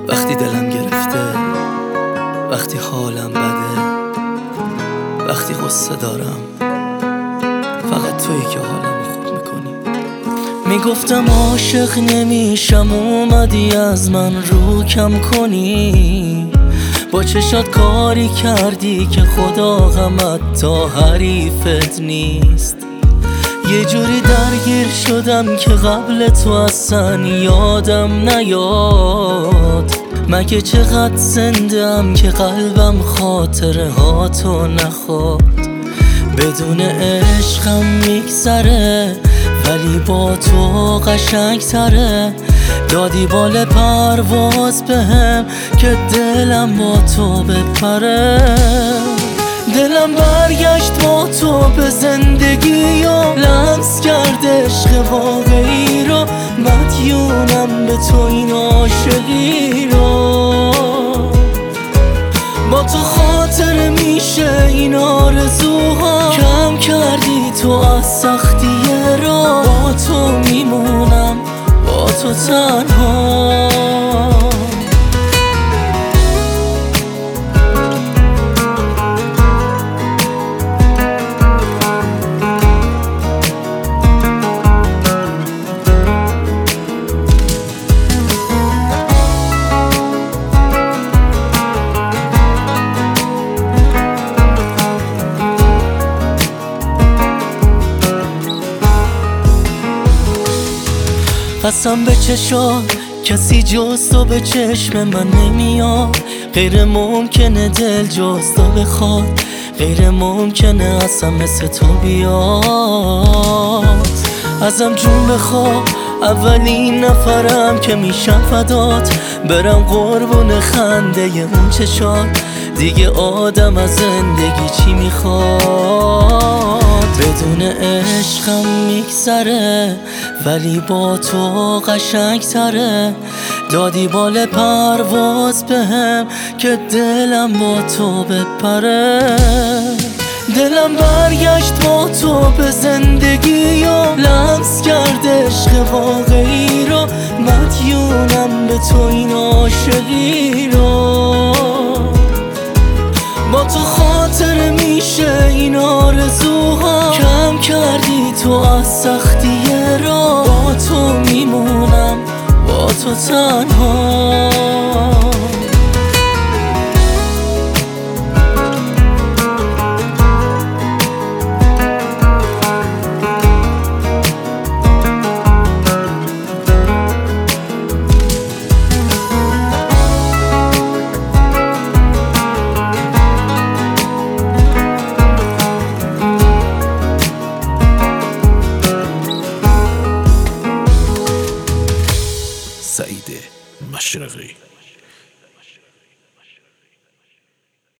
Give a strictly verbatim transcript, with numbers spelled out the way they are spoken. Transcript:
وقتی دلم گرفته، وقتی حالم بده، وقتی غصه دارم، فقط تویی که حالم خوب میکنی. میگفتم عاشق نمیشم، اومدی از من رو کم کنی. با چشات کاری کردی که خدا غمت تا حریفت نیست. یه جوری درگیر شدم که قبل تو اصلا یادم نیاد. مگه چقدر زندم که قلبم خاطره ها تو نخواد. بدون عشقم میگذره، ولی با تو قشنگ تره. دادی بال پرواز بهم که دلم با تو بپره. دلم برگشت با تو به زندگی و لمس کرد عشق واقعی رو. مدیونم به تو این عاشقی رو. با تو خاطر میشه این آرزوها. کم کردی تو از سختی رو. با تو میمونم، با تو تنها. قسم به چشات کسی جز تو به چشم من نمیاد. غیر ممکنه دل جز تو بخواد، غیر ممکنه اصلا مثل تو بیاد. ازم جون بخواه، اولین نفرم که میشم فدات. برم قربون خنده اون چشات. دیگه آدم از زندگی چی میخواد؟ بدون عشقم میگذره، ولی با تو قشنگ تره. دادی بال پرواز بهم که دلم با تو بپره. دلم برگشت با تو به زندگی و لمس کرد عشق واقعی رو. مدیونم به تو این عاشقی رو. با تو خاطر میشه این آرزوها. کم کردی تو از سختی رو. با تو میمونم، با تو تنها. سعید مشرقی.